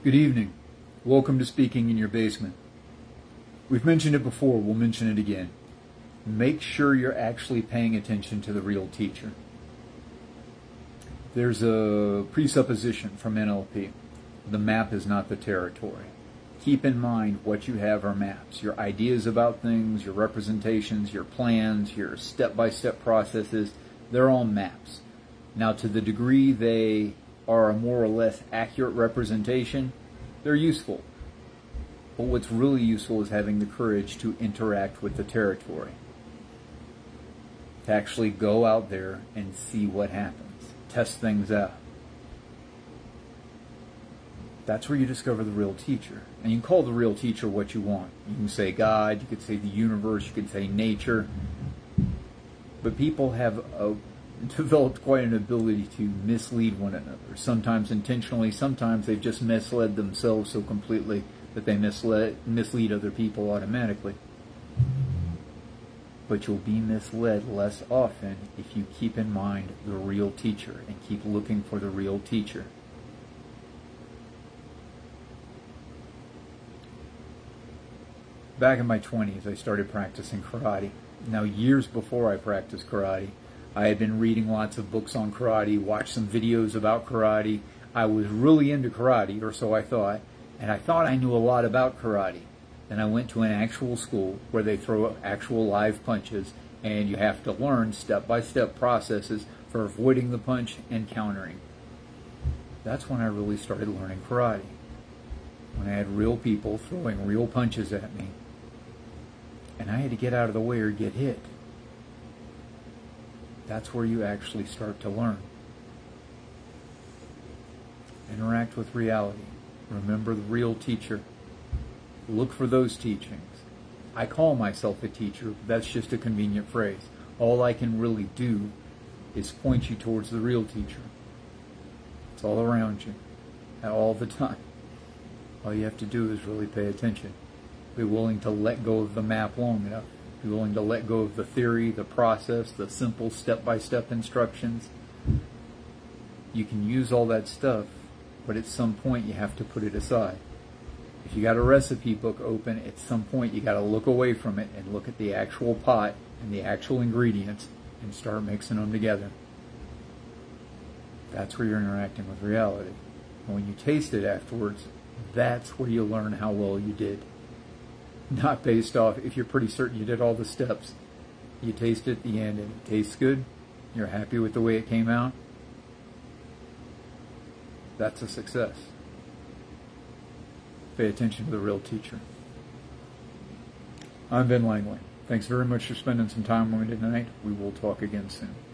Good evening. Welcome to Speaking in Your Basement. We've mentioned it before, we'll mention it again. Make sure you're actually paying attention to the real teacher. There's a presupposition from NLP. The map is not the territory. Keep in mind what you have are maps. Your ideas about things, your representations, your plans, your step-by-step processes, they're all maps. Now, to the degree they are a more or less accurate representation, they're useful. But what's really useful is having the courage to interact with the territory. To actually go out there and see what happens. Test things out. That's where you discover the real teacher. And you can call the real teacher what you want. You can say God, you could say the universe, you could say nature. But people have developed quite an ability to mislead one another. Sometimes intentionally, sometimes they've just misled themselves so completely that they mislead other people automatically. But you'll be misled less often if you keep in mind the real teacher and keep looking for the real teacher. Back in my 20s, I started practicing karate. Now, years before I practiced karate, I had been reading lots of books on karate, watched some videos about karate. I was really into karate, or so I thought, and I thought I knew a lot about karate. Then I went to an actual school where they throw actual live punches, and you have to learn step-by-step processes for avoiding the punch and countering. That's when I really started learning karate. When I had real people throwing real punches at me, and I had to get out of the way or get hit. That's where you actually start to learn. Interact with reality. Remember the real teacher. Look for those teachings. I call myself a teacher, but that's just a convenient phrase. All I can really do is point you towards the real teacher. It's all around you, all the time. All you have to do is really pay attention. Be willing to let go of the map long enough. Be willing to let go of the theory, the process, the simple step-by-step instructions. You can use all that stuff, but at some point you have to put it aside. If you got a recipe book open, at some point you got to look away from it and look at the actual pot and the actual ingredients and start mixing them together. That's where you're interacting with reality. And when you taste it afterwards, that's where you learn how well you did. Not based off, if you're pretty certain you did all the steps, you taste it at the end and it tastes good, you're happy with the way it came out, that's a success. Pay attention to the real teacher. I'm Ben Langley. Thanks very much for spending some time with me tonight. We will talk again soon.